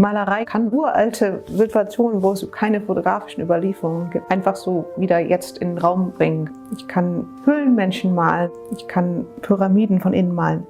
Malerei kann uralte Situationen, wo es keine fotografischen Überlieferungen gibt, einfach so wieder jetzt in den Raum bringen. Ich kann Höhlenmenschen malen, ich kann Pyramiden von innen malen.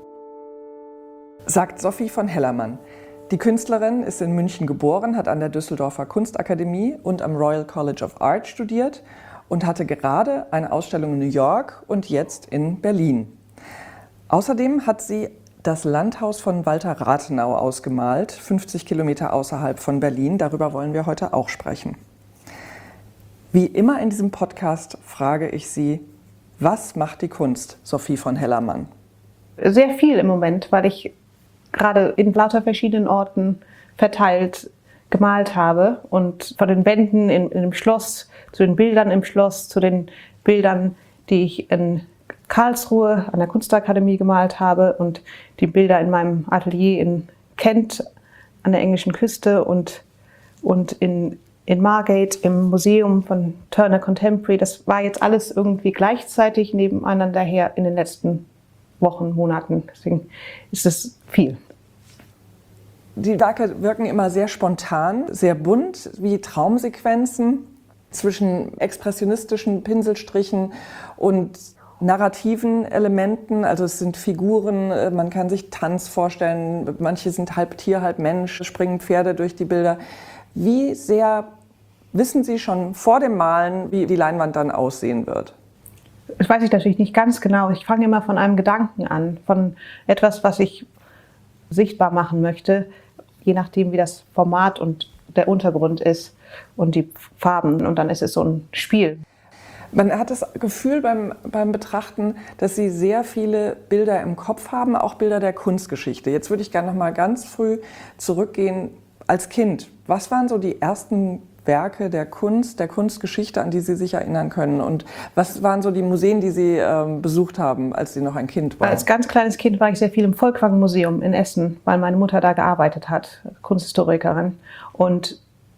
Sagt Sophie von Hellermann. Die Künstlerin ist in München geboren, hat an der Düsseldorfer Kunstakademie und am Royal College of Art studiert und hatte gerade eine Ausstellung in New York und jetzt in Berlin. Außerdem hat sie das Landhaus von Walter Rathenau ausgemalt, 50 Kilometer außerhalb von Berlin. Darüber wollen wir heute auch sprechen. Wie immer in diesem Podcast frage ich Sie, was macht die Kunst, Sophie von Hellermann? Sehr viel im Moment, weil ich gerade in lauter verschiedenen Orten verteilt gemalt habe und von den Wänden in dem Schloss, zu den Bildern im Schloss, zu den Bildern, die ich in Karlsruhe an der Kunstakademie gemalt habe und die Bilder in meinem Atelier in Kent an der englischen Küste und in Margate im Museum von Turner Contemporary. Das war jetzt alles irgendwie gleichzeitig nebeneinander her in den letzten Wochen, Monaten. Deswegen ist es viel. Die Werke wirken immer sehr spontan, sehr bunt, wie Traumsequenzen zwischen expressionistischen Pinselstrichen und narrativen Elementen. Also es sind Figuren, man kann sich Tanz vorstellen, manche sind halb Tier, halb Mensch, springen Pferde durch die Bilder. Wie sehr wissen Sie schon vor dem Malen, wie die Leinwand dann aussehen wird? Das weiß ich natürlich nicht ganz genau. Ich fange immer von einem Gedanken an, von etwas, was ich sichtbar machen möchte, je nachdem, wie das Format und der Untergrund ist und die Farben. Und dann ist es so ein Spiel. Man hat das Gefühl beim Betrachten, dass Sie sehr viele Bilder im Kopf haben, auch Bilder der Kunstgeschichte. Jetzt würde ich gerne noch mal ganz früh zurückgehen als Kind. Was waren so die ersten Werke der Kunst, der Kunstgeschichte, an die Sie sich erinnern können? Und was waren so die Museen, die Sie besucht haben, als Sie noch ein Kind waren? Als ganz kleines Kind war ich sehr viel im Volkwang-Museum in Essen, weil meine Mutter da gearbeitet hat, Kunsthistorikerin. Und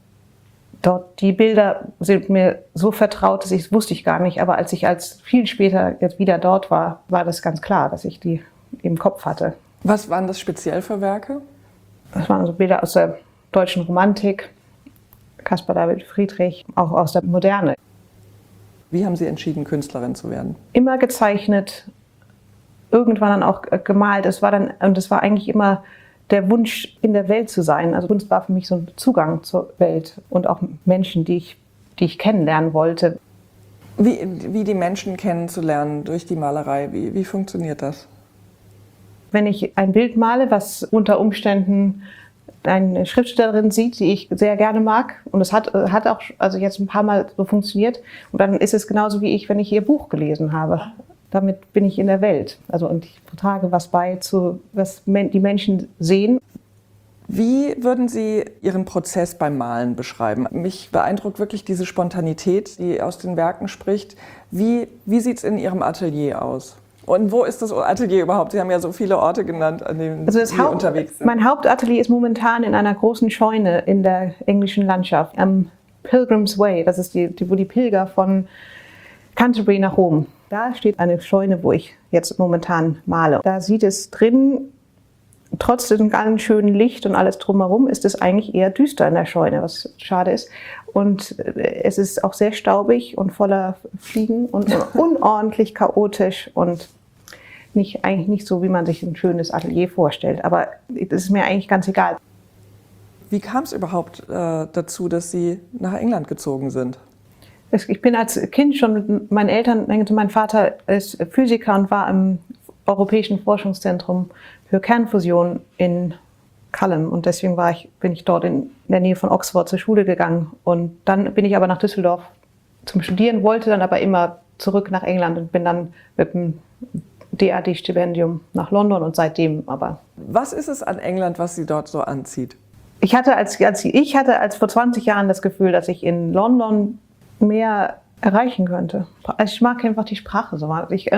dort, die Bilder sind mir so vertraut, das wusste ich gar nicht. Aber als ich viel später jetzt wieder dort war, war das ganz klar, dass ich die im Kopf hatte. Was waren das speziell für Werke? Das waren so Bilder aus der deutschen Romantik, Caspar David Friedrich, auch aus der Moderne. Wie haben Sie entschieden, Künstlerin zu werden? Immer gezeichnet, irgendwann dann auch gemalt. Es war eigentlich immer der Wunsch, in der Welt zu sein. Also Kunst war für mich so ein Zugang zur Welt und auch Menschen, die ich kennenlernen wollte. Wie die Menschen kennenzulernen durch die Malerei, wie funktioniert das? Wenn ich ein Bild male, was unter Umständen eine Schriftstellerin sieht, die ich sehr gerne mag, und es hat auch also jetzt ein paar Mal so funktioniert, und dann ist es genauso wie wenn ich ihr Buch gelesen habe. Damit bin ich in der Welt. Also, und ich trage was bei, was die Menschen sehen. Wie würden Sie Ihren Prozess beim Malen beschreiben? Mich beeindruckt wirklich diese Spontanität, die aus den Werken spricht. Wie sieht es in Ihrem Atelier aus? Und wo ist das Atelier überhaupt? Sie haben ja so viele Orte genannt, an denen Sie unterwegs sind. Mein Hauptatelier ist momentan in einer großen Scheune in der englischen Landschaft, am Pilgrim's Way. Das ist wo die Pilger von Canterbury nach Rom. Da steht eine Scheune, wo ich jetzt momentan male. Da sieht es drin, trotz dem ganz schönen Licht und alles drumherum, ist es eigentlich eher düster in der Scheune, was schade ist. Und es ist auch sehr staubig und voller Fliegen und unordentlich chaotisch und eigentlich nicht so, wie man sich ein schönes Atelier vorstellt. Aber das ist mir eigentlich ganz egal. Wie kam es überhaupt dazu, dass Sie nach England gezogen sind? Ich bin als Kind schon mit meinen Eltern, mein Vater ist Physiker und war im Europäischen Forschungszentrum für Kernfusion in Culham, und deswegen bin ich dort in der Nähe von Oxford zur Schule gegangen, und dann bin ich aber nach Düsseldorf zum Studieren, wollte dann aber immer zurück nach England und bin dann mit dem DAD-Stipendium nach London und seitdem aber. Was ist es an England, was Sie dort so anzieht? Ich hatte als vor 20 Jahren das Gefühl, dass ich in London mehr erreichen könnte. Also ich mag einfach die Sprache so.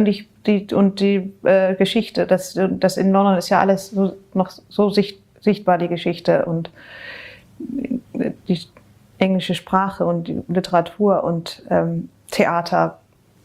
Die Geschichte. Das in London ist ja alles noch so sichtbar, die Geschichte und die englische Sprache und die Literatur und Theater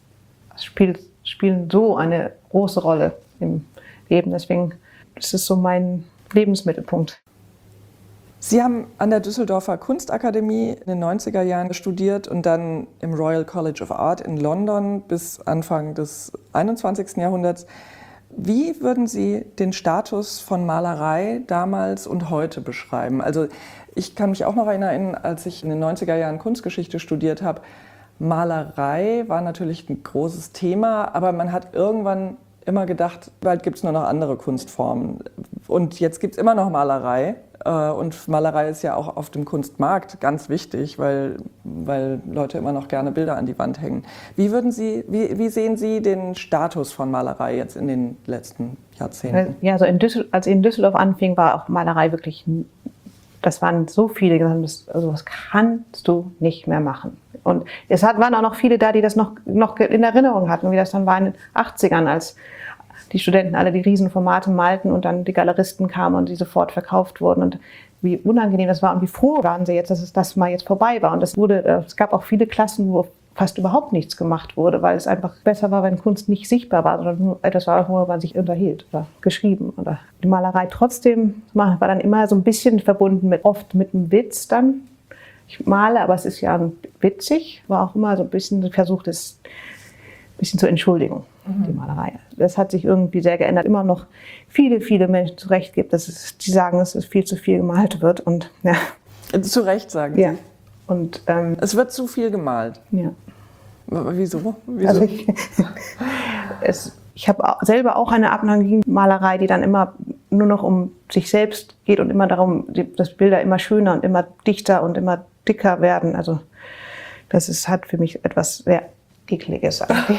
spielen so eine große Rolle im Leben. Deswegen ist es so mein Lebensmittelpunkt. Sie haben an der Düsseldorfer Kunstakademie in den 90er Jahren studiert und dann im Royal College of Art in London bis Anfang des 21. Jahrhunderts. Wie würden Sie den Status von Malerei damals und heute beschreiben? Also ich kann mich auch noch erinnern, als ich in den 90er Jahren Kunstgeschichte studiert habe, Malerei war natürlich ein großes Thema, aber man hat irgendwann immer gedacht, bald gibt es nur noch andere Kunstformen. Und jetzt gibt es immer noch Malerei. Und Malerei ist ja auch auf dem Kunstmarkt ganz wichtig, weil Leute immer noch gerne Bilder an die Wand hängen. Wie sehen Sie den Status von Malerei jetzt in den letzten Jahrzehnten? Ja, also als ich in Düsseldorf anfing, war auch Malerei wirklich, das waren so viele, die gesagt haben, also das kannst du nicht mehr machen. Und waren auch noch viele da, die das noch in Erinnerung hatten, wie das dann war in den 80ern, als die Studenten alle die Riesenformate malten und dann die Galeristen kamen und die sofort verkauft wurden und wie unangenehm das war und wie froh waren sie jetzt, dass das mal jetzt vorbei war. Und es gab auch viele Klassen, wo fast überhaupt nichts gemacht wurde, weil es einfach besser war, wenn Kunst nicht sichtbar war, sondern nur etwas war, wo man sich unterhielt oder geschrieben. Oder die Malerei trotzdem war dann immer so ein bisschen verbunden oft mit einem Witz dann. Ich male, aber es ist ja witzig, war auch immer so ein bisschen versucht, es ein bisschen zur Entschuldigung, die Malerei. Das hat sich irgendwie sehr geändert. Immer noch viele Menschen zurecht gibt, die sagen, dass es viel zu viel gemalt wird. Und, ja. Zu Recht sagen Sie? Ja. Und, es wird zu viel gemalt? Ja. Wieso? Also ich habe selber auch eine Abneigung gegen Malerei, die dann immer nur noch um sich selbst geht und immer darum, dass Bilder immer schöner und immer dichter und immer dicker werden. Also hat für mich etwas sehr Ekliges eigentlich.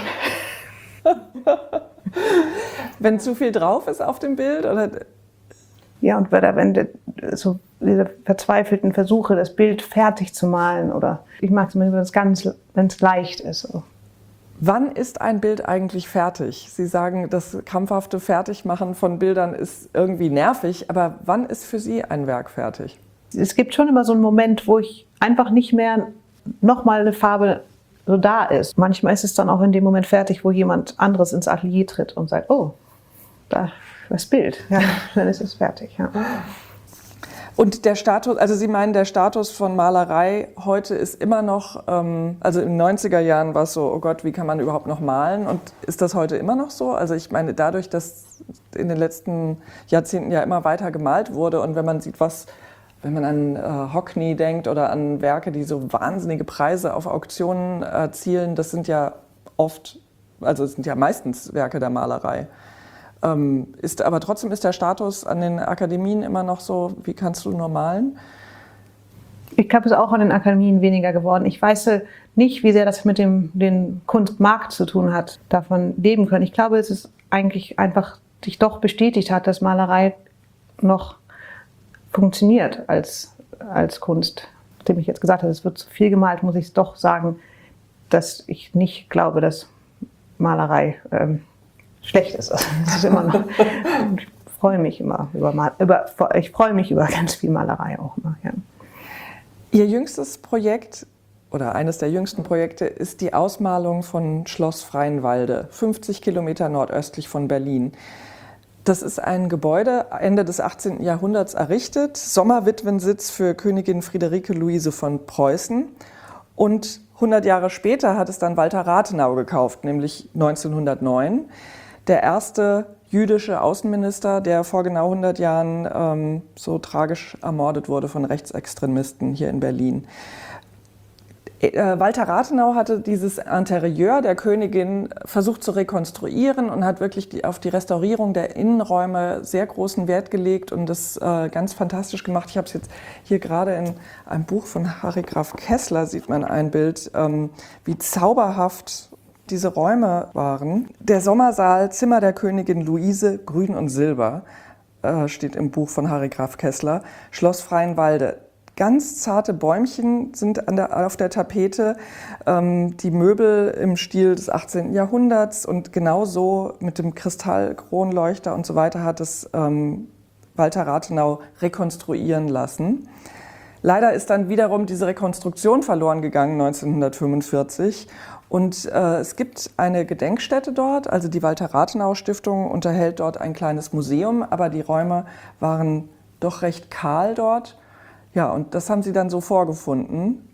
Wenn zu viel drauf ist auf dem Bild? Oder? Ja, und wenn so diese verzweifelten Versuche, das Bild fertig zu malen, oder ich mag es immer, wenn es leicht ist. So. Wann ist ein Bild eigentlich fertig? Sie sagen, das krampfhafte Fertigmachen von Bildern ist irgendwie nervig, aber wann ist für Sie ein Werk fertig? Es gibt schon immer so einen Moment, wo ich einfach nicht mehr nochmal eine Farbe so da ist. Manchmal ist es dann auch in dem Moment fertig, wo jemand anderes ins Atelier tritt und sagt, oh, da das Bild, ja, dann ist es fertig. Ja. Und der Status, also Sie meinen, der Status von Malerei heute ist immer noch, also in den 90er Jahren war es so, oh Gott, wie kann man überhaupt noch malen? Und ist das heute immer noch so? Also ich meine, dadurch, dass in den letzten Jahrzehnten ja immer weiter gemalt wurde und wenn man sieht, wenn man an Hockney denkt oder an Werke, die so wahnsinnige Preise auf Auktionen erzielen, das sind ja meistens Werke der Malerei. Aber trotzdem ist der Status an den Akademien immer noch so, wie kannst du nur malen? Ich glaube, es ist auch an den Akademien weniger geworden. Ich weiß nicht, wie sehr das mit dem Kunstmarkt zu tun hat, davon leben können. Ich glaube, es ist eigentlich einfach sich doch bestätigt hat, dass Malerei noch funktioniert als Kunst. Nachdem ich jetzt gesagt habe, es wird zu viel gemalt, muss ich es doch sagen, dass ich nicht glaube, dass Malerei schlecht ist. Das ist immer noch. Ich freue mich immer über ganz viel Malerei auch immer. Ja. Ihr jüngstes Projekt oder eines der jüngsten Projekte ist die Ausmalung von Schloss Freienwalde, 50 Kilometer nordöstlich von Berlin. Das ist ein Gebäude Ende des 18. Jahrhunderts errichtet, Sommerwitwensitz für Königin Friederike Luise von Preußen. Und 100 Jahre später hat es dann Walter Rathenau gekauft, nämlich 1909. Der erste jüdische Außenminister, der vor genau 100 Jahren so tragisch ermordet wurde von Rechtsextremisten hier in Berlin. Walter Rathenau hatte dieses Interieur der Königin versucht zu rekonstruieren und hat wirklich auf die Restaurierung der Innenräume sehr großen Wert gelegt und das ganz fantastisch gemacht. Ich habe es jetzt hier gerade in einem Buch von Harry Graf Kessler, sieht man ein Bild, wie zauberhaft diese Räume waren. Der Sommersaal, Zimmer der Königin Luise, Grün und Silber, steht im Buch von Harry Graf Kessler, Schloss Freienwalde. Ganz zarte Bäumchen sind auf der Tapete, die Möbel im Stil des 18. Jahrhunderts und genauso mit dem Kristallkronleuchter und so weiter hat es Walter Rathenau rekonstruieren lassen. Leider ist dann wiederum diese Rekonstruktion verloren gegangen 1945 und es gibt eine Gedenkstätte dort, also die Walter-Rathenau-Stiftung unterhält dort ein kleines Museum, aber die Räume waren doch recht kahl dort. Ja, und das haben Sie dann so vorgefunden.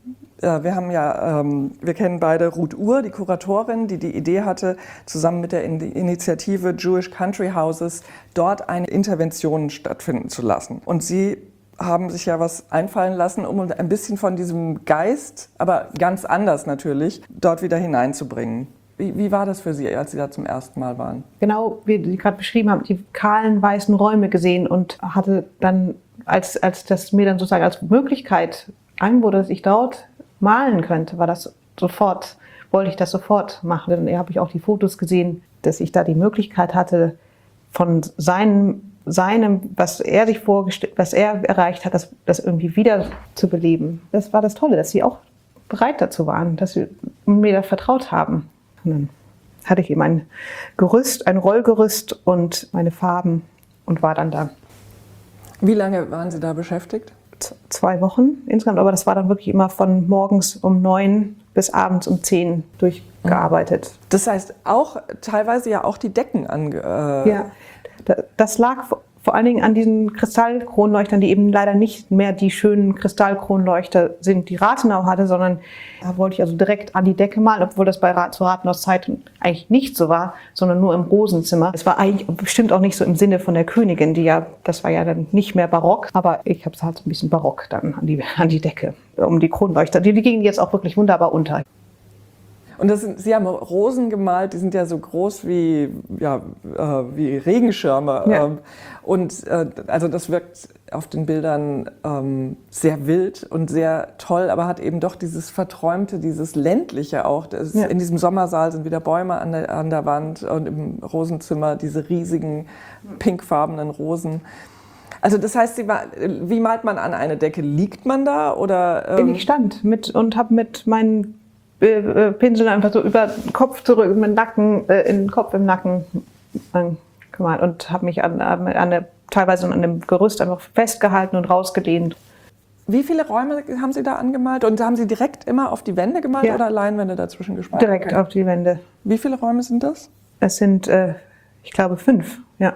Wir kennen beide Ruth Uhr, die Kuratorin, die Idee hatte, zusammen mit der Initiative Jewish Country Houses dort eine Intervention stattfinden zu lassen. Und Sie haben sich ja was einfallen lassen, um ein bisschen von diesem Geist, aber ganz anders natürlich, dort wieder hineinzubringen. Wie war das für Sie, als Sie da zum ersten Mal waren? Genau, wie Sie gerade beschrieben haben, die kahlen, weißen Räume gesehen und hatte dann, als das mir dann sozusagen als Möglichkeit angeboten, dass ich dort malen könnte, wollte ich das sofort machen. Dann habe ich auch die Fotos gesehen, dass ich da die Möglichkeit hatte, von seinem, was er sich vorgestellt, was er erreicht hat, das irgendwie wieder zu beleben. Das war das Tolle, dass sie auch bereit dazu waren, dass sie mir da vertraut haben. Und dann hatte ich eben ein Rollgerüst und meine Farben und war dann da. Wie lange waren Sie da beschäftigt? 2 Wochen insgesamt, aber das war dann wirklich immer von morgens um 9 bis abends um 10 durchgearbeitet. Das heißt auch teilweise ja auch die Decken Ja, das lag vor allen Dingen an diesen Kristallkronleuchtern, die eben leider nicht mehr die schönen Kristallkronleuchter sind, die Rathenau hatte, sondern da wollte ich also direkt an die Decke malen, obwohl das zu Rathenaus Zeiten eigentlich nicht so war, sondern nur im Rosenzimmer. Es war eigentlich bestimmt auch nicht so im Sinne von der Königin, das war ja dann nicht mehr barock, aber ich habe es halt so ein bisschen barock dann an die Decke, um die Kronleuchter. Die gingen jetzt auch wirklich wunderbar unter. Und Sie haben Rosen gemalt, die sind ja so groß wie Regenschirme. Ja. Also das wirkt auf den Bildern sehr wild und sehr toll, aber hat eben doch dieses Verträumte, dieses ländliche auch. In diesem Sommersaal sind wieder Bäume an der Wand und im Rosenzimmer diese riesigen pinkfarbenen Rosen. Also das heißt, wie malt man an eine Decke? Liegt man da oder? Ich stand und habe mit meinen Pinsel einfach so über den Kopf zurück, mit Nacken, in den Kopf im Nacken gemalt und habe mich teilweise an dem Gerüst einfach festgehalten und rausgedehnt. Wie viele Räume haben Sie da angemalt? Und haben Sie direkt immer auf die Wände gemalt oder Leinwände dazwischen gespannt? Direkt auf die Wände. Wie viele Räume sind das? Es sind, ich glaube, 5, ja.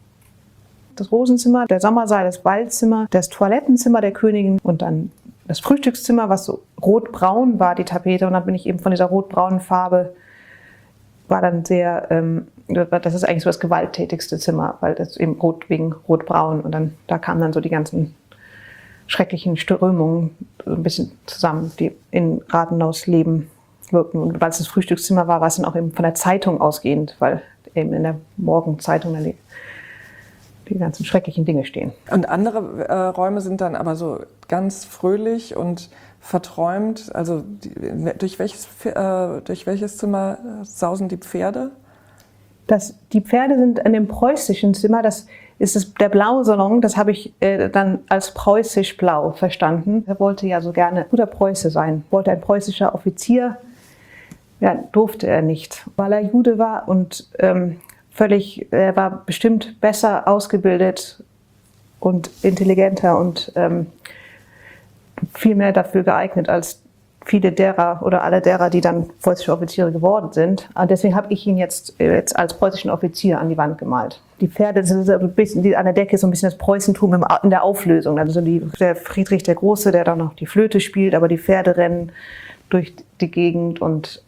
Das Rosenzimmer, der Sommersaal, das Ballzimmer, das Toilettenzimmer der Königin und dann das Frühstückszimmer, was so rotbraun war, die Tapete. Und dann bin ich eben von dieser rotbraunen Farbe, war dann sehr, das ist eigentlich so das gewalttätigste Zimmer, weil das eben wegen rotbraun. Und dann, da kamen dann so die ganzen schrecklichen Strömungen so ein bisschen zusammen, die in Rathenaus Leben wirken. Und weil es das Frühstückszimmer war, war es dann auch eben von der Zeitung ausgehend, weil eben in der Morgenzeitung dann die ganzen schrecklichen Dinge stehen. Und andere Räume sind dann aber so ganz fröhlich und verträumt. Also durch welches Zimmer sausen die Pferde? Die Pferde sind in dem preußischen Zimmer, das ist der blaue Salon, das habe ich dann als preußisch-blau verstanden. Er wollte ja so gerne guter Preuße sein, wollte ein preußischer Offizier, ja, durfte er nicht, weil er Jude war und er war bestimmt besser ausgebildet und intelligenter und viel mehr dafür geeignet als viele derer oder alle derer, die dann preußische Offiziere geworden sind. Und deswegen habe ich ihn jetzt als preußischen Offizier an die Wand gemalt. Die Pferde sind so ein bisschen, an der Decke ist so ein bisschen das Preußentum in der Auflösung. Also der Friedrich der Große, der dann noch die Flöte spielt, aber die Pferde rennen durch die Gegend und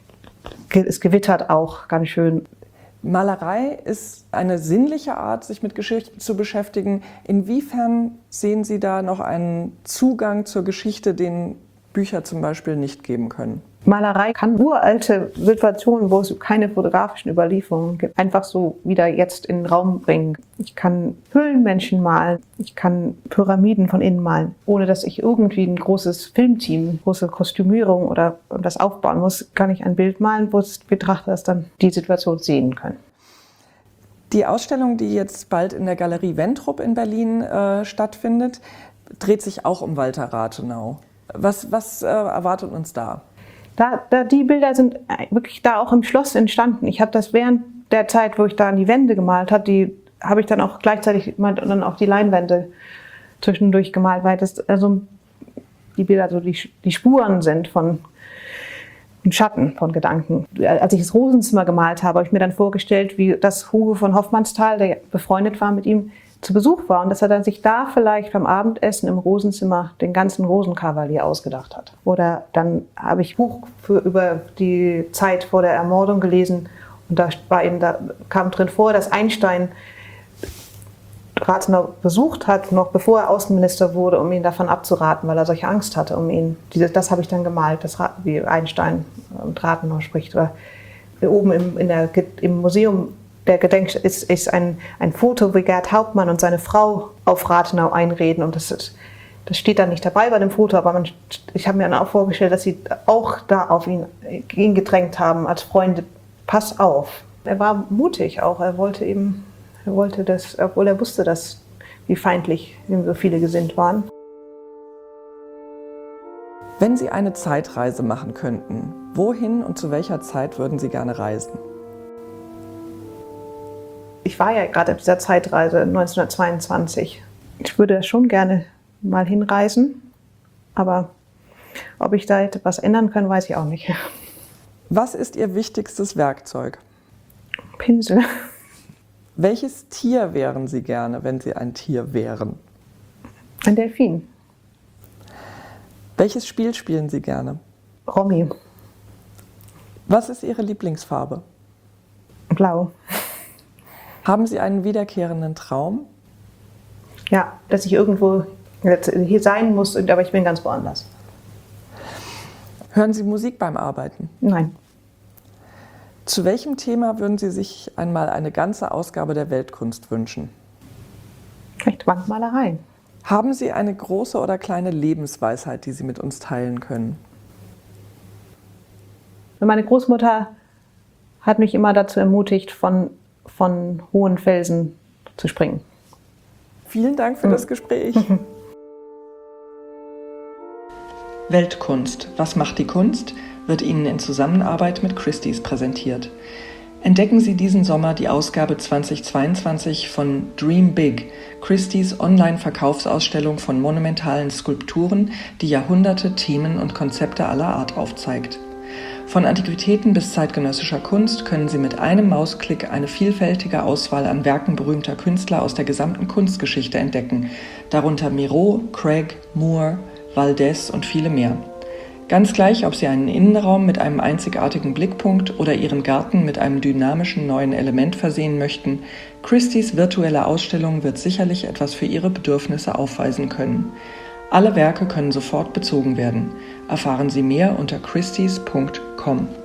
es gewittert auch ganz schön. Malerei ist eine sinnliche Art, sich mit Geschichte zu beschäftigen. Inwiefern sehen Sie da noch einen Zugang zur Geschichte, den Bücher zum Beispiel nicht geben können? Malerei kann uralte Situationen, wo es keine fotografischen Überlieferungen gibt, einfach so wieder jetzt in den Raum bringen. Ich kann Höhlenmenschen malen, ich kann Pyramiden von innen malen, ohne dass ich irgendwie ein großes Filmteam, große Kostümierung oder das aufbauen muss, kann ich ein Bild malen, wo Betrachter dann die Situation sehen können. Die Ausstellung, die jetzt bald in der Galerie Wentrop in Berlin stattfindet, dreht sich auch um Walter Rathenau. Was erwartet uns da? Die Bilder sind wirklich da auch im Schloss entstanden. Ich habe das während der Zeit, wo ich da an die Wände gemalt habe, habe ich dann auch gleichzeitig dann auch die Leinwände zwischendurch gemalt, weil das also die Bilder so die Spuren sind von Schatten, von Gedanken. Als ich das Rosenzimmer gemalt habe ich mir dann vorgestellt, wie das Hugo von Hoffmannsthal, der befreundet war mit ihm, zu Besuch war und dass er dann sich da vielleicht beim Abendessen im Rosenzimmer den ganzen Rosenkavalier ausgedacht hat. Oder dann habe ich ein Buch über die Zeit vor der Ermordung gelesen und da kam drin vor, dass Einstein Rathenau besucht hat, noch bevor er Außenminister wurde, um ihn davon abzuraten, weil er solche Angst hatte um ihn. Das habe ich dann gemalt, wie Einstein und Rathenau spricht. Oder oben im Museum der Gedenkstätte ist ein Foto, wie Gerd Hauptmann und seine Frau auf Rathenau einreden. Und das steht dann nicht dabei bei dem Foto, aber ich habe mir dann auch vorgestellt, dass sie auch da auf ihn gedrängt haben als Freunde. Pass auf. Er war mutig auch. Er wollte das, obwohl er wusste, wie feindlich ihm so viele gesinnt waren. Wenn Sie eine Zeitreise machen könnten, wohin und zu welcher Zeit würden Sie gerne reisen? Ich war ja gerade auf dieser Zeitreise 1922. Ich würde schon gerne mal hinreisen, aber ob ich da etwas ändern kann, weiß ich auch nicht. Was ist Ihr wichtigstes Werkzeug? Pinsel. Welches Tier wären Sie gerne, wenn Sie ein Tier wären? Ein Delfin. Welches Spiel spielen Sie gerne? Romy. Was ist Ihre Lieblingsfarbe? Blau. Haben Sie einen wiederkehrenden Traum? Ja, dass ich irgendwo hier sein muss, aber ich bin ganz woanders. Hören Sie Musik beim Arbeiten? Nein. Zu welchem Thema würden Sie sich einmal eine ganze Ausgabe der Weltkunst wünschen? Vielleicht Wandmalerei. Haben Sie eine große oder kleine Lebensweisheit, die Sie mit uns teilen können? Meine Großmutter hat mich immer dazu ermutigt, von hohen Felsen zu springen. Vielen Dank für das Gespräch. Weltkunst. Was macht die Kunst? Wird Ihnen in Zusammenarbeit mit Christie's präsentiert. Entdecken Sie diesen Sommer die Ausgabe 2022 von Dream Big, Christie's Online-Verkaufsausstellung von monumentalen Skulpturen, die Jahrhunderte, Themen und Konzepte aller Art aufzeigt. Von Antiquitäten bis zeitgenössischer Kunst können Sie mit einem Mausklick eine vielfältige Auswahl an Werken berühmter Künstler aus der gesamten Kunstgeschichte entdecken, darunter Miro, Craig, Moore, Valdez und viele mehr. Ganz gleich, ob Sie einen Innenraum mit einem einzigartigen Blickpunkt oder Ihren Garten mit einem dynamischen neuen Element versehen möchten, Christie's virtuelle Ausstellung wird sicherlich etwas für Ihre Bedürfnisse aufweisen können. Alle Werke können sofort bezogen werden. Erfahren Sie mehr unter christies.com.